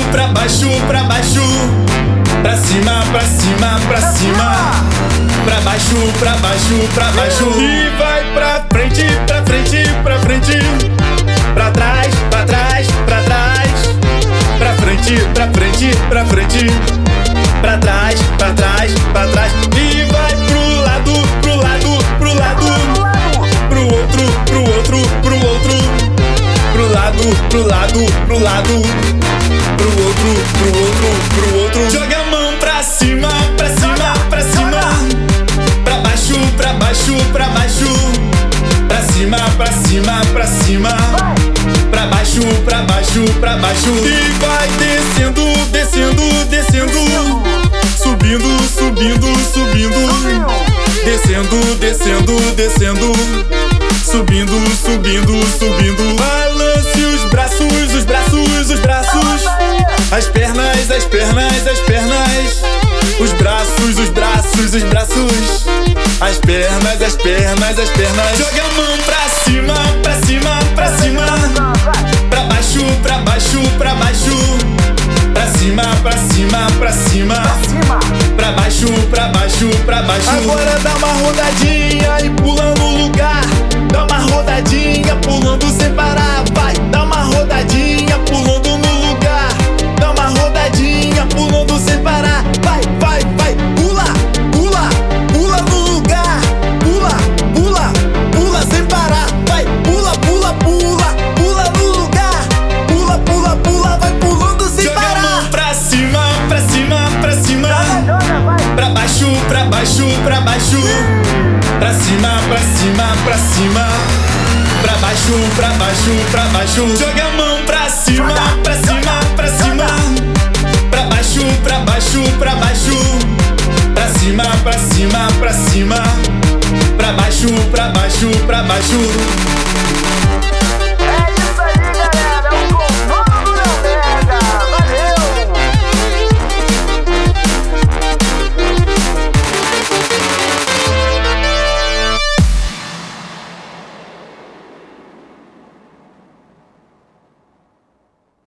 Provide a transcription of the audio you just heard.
pra baixo, pra baixo. Pra cima, pra cima, pra cima. Pra baixo, pra baixo, pra baixo. E vai pra frente, pra frente, pra frente. Pra trás, pra trás, pra trás. Pra frente, pra frente, pra frente. Pra trás, pra trás, pra trás. E vai pro lado, pro lado, pro lado. Pro outro, pro outro, pro outro. Pro lado, pro lado, pro lado. Pro outro, pro outro, pro outro. Joga a mão pra cima, pra cima, pra cima. Pra baixo, pra baixo, pra baixo. Pra cima, pra cima, pra cima. Pra baixo, pra baixo, pra baixo. E vai descendo, descendo, descendo. Subindo, subindo, subindo. Descendo, descendo, descendo. Subindo, subindo, subindo. Balance os braços, os braços, os braços. As pernas, as pernas, as pernas. Os braços, os braços, os braços. As pernas, as pernas, as pernas. Joga a mão pra cima, pra cima, pra cima. Pra baixo, pra baixo, pra baixo. Pra cima, pra cima, pra cima. Pra baixo, pra baixo, pra baixo. Agora dá uma rodadinha e pula no lugar. Dá uma rodadinha pulando sem parar. Vai, dá uma rodadinha pulando no lugar. Dá uma rodadinha pulando sem parar. Vai, vai, vai, pula, pula, pula no lugar. Pula, pula, pula sem parar. Vai, pula, pula, pula, pula no lugar. Pula, pula, pula, vai pulando sem parar. Joga a mão pra cima, pra cima, pra cima. Pra baixo, pra baixo, pra baixo. Pra cima, pra cima, pra cima. Pra baixo, pra baixo, pra baixo. Joga a mão pra cima, pra cima, pra cima. Pra baixo, pra baixo, pra baixo. Pra cima, pra cima, pra cima. Pra baixo, pra baixo, pra baixo.